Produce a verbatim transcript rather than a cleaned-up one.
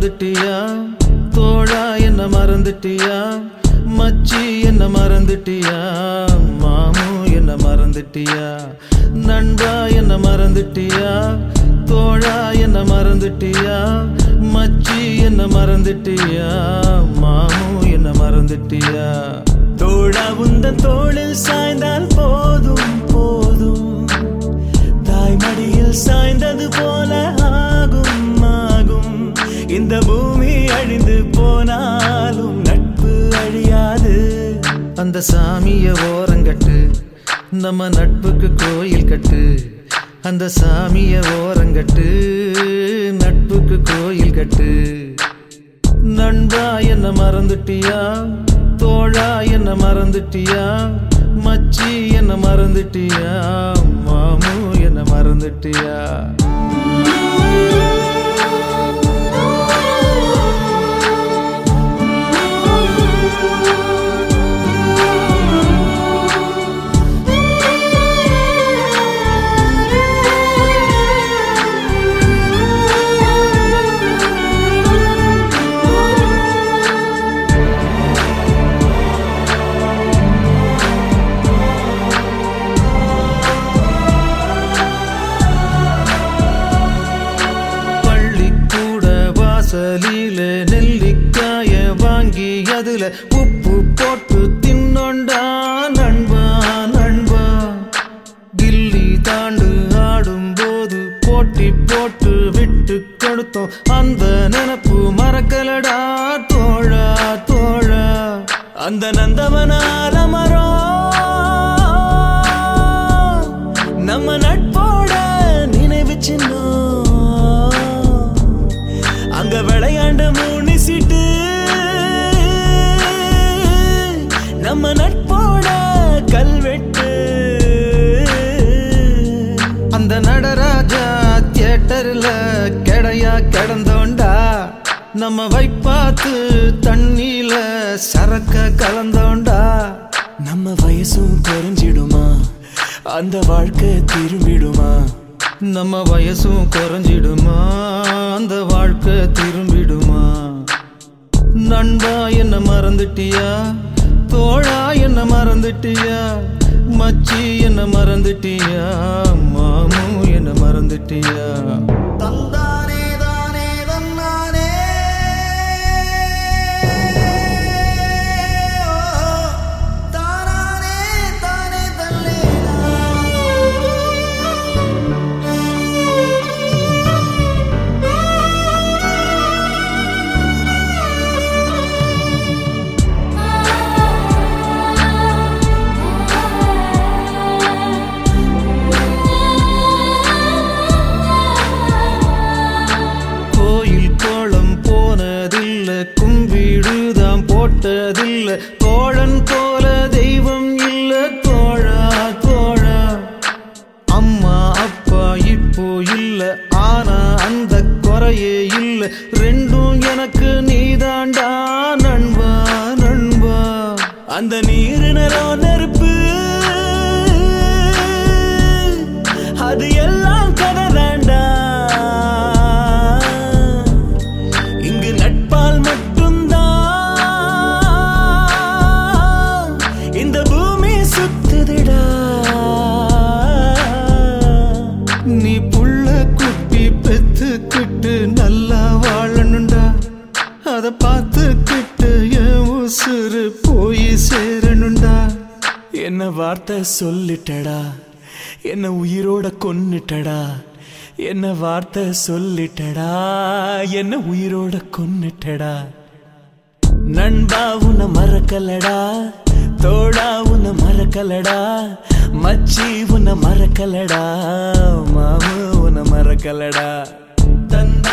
மறந்துட்டியா தோழா என்ன மறந்துட்டியா மச்சி என்ன மறந்துட்டியா மாமு என்ன மறந்துட்டியா நண்பா என்ன மறந்துட்டியா தோழா என்ன மறந்துட்டியா மச்சி என்ன மறந்துட்டியா மாமு என்ன மறந்துட்டியா தோழா உந்தன் தோளில் சாய்ந்தால் போதும் போதும் தாய்மடியில் சாய்ந்தது போல ஆகும் ஆகும் இந்த பூமி அழிந்து போனாலும் நட்பு அழியாது அந்த சாமிய ஓரங்கட்டு நம்ம நட்புக்கு கோயில் கட்டு அந்த சாமிய ஓரங்கட்டு நட்புக்கு கோயில் கட்டு நண்பா என்ன மறந்துட்டியா தோழா என்ன மறந்துட்டியா மச்சி என்ன மறந்துட்டியா மாமு என்ன மறந்துட்டியா நெல்லிக்காய வாங்கி அதுல உப்பு போட்டு தின்னொண்டா நண்பா நண்பா கில்லி தாண்டு ஆடும் போது போட்டி போட்டு விட்டு கொடுத்தோம் அந்த நினப்பு மறக்கலடா தோழா தோழா அந்த நந்தவனால மரம் நம்ம நட்போட நினைவு சின்னம் அங்க விளையாண்ட மூணு சீட்டு நம்ம நட்போட கல்வெட்டு அந்த நடராஜா தியேட்டர்ல கெடையா கிடந்தோண்டா நம்ம வைப்பாத்து தண்ணியில சரக்க கலந்தோண்டா நம்ம வயசும் குறைஞ்சிடுமா அந்த வாழ்க்கை திரும்பிடுமா நம்ம வயசும் குறைஞ்சிடுமா அந்த வாழ்க்கை திரும்பிடுமா நண்பா என்ன மறந்துட்டியா தோழா என்ன மறந்துட்டியா மச்சி என்ன மறந்துட்டியா மாமு என்ன மறந்துட்டியா தந்தானே தானே தன்னானே தானானே தானே தல்லே கும்பிடுதாம் போட்டதில்ல தோழன் போல தெய்வம் இல்ல தோழா தோழா அம்மா அப்பா இப்போ இல்ல ஆனா அந்த குறையே இல்ல ரெண்டும் எனக்கு நீதாண்டா நண்பா நண்பா அந்த நீரு நிறம் நெருப்பு அது எல்லாம் கதை தாண்டா இங்கு நட்பால் மட்டும்தான் இந்த பூமி சுத்துதுடா நீ புள்ள குட்டி பெத்துக்கிட்டு நல்லா வாழணுண்டா அத பார்த்துக்கிட்டு என் உசுறு போய் சேரணுண்டா என்ன வார்த்தை சொல்லிட்டடா என்ன உயிரோட கொன்னுட்டடா என்ன வார்த்தை சொல்லிட்டடா என்ன உயிரோட கொன்னுட்டடா நண்பா உன்னை மறக்கலடா தோழா உன்னை மறக்கலடா மச்சி உன்னை மறக்கலடா மாமு உன்னை மறக்கலடா தந்த